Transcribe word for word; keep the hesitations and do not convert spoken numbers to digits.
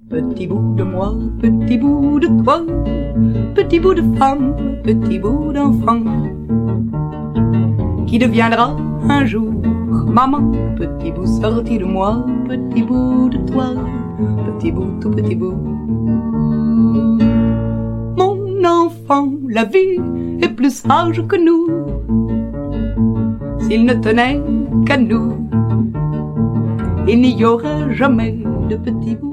Petit bout de moi, petit bout de toi, petit bout de femme, petit bout d'enfant, qui deviendra un jour maman. Petit bout sorti de moi, petit bout de toi, petit bout, tout petit bout. Mon enfant, la vie est plus sage que nous. S'il ne tenait qu'à nous, il n'y aurait jamais de petits bouts.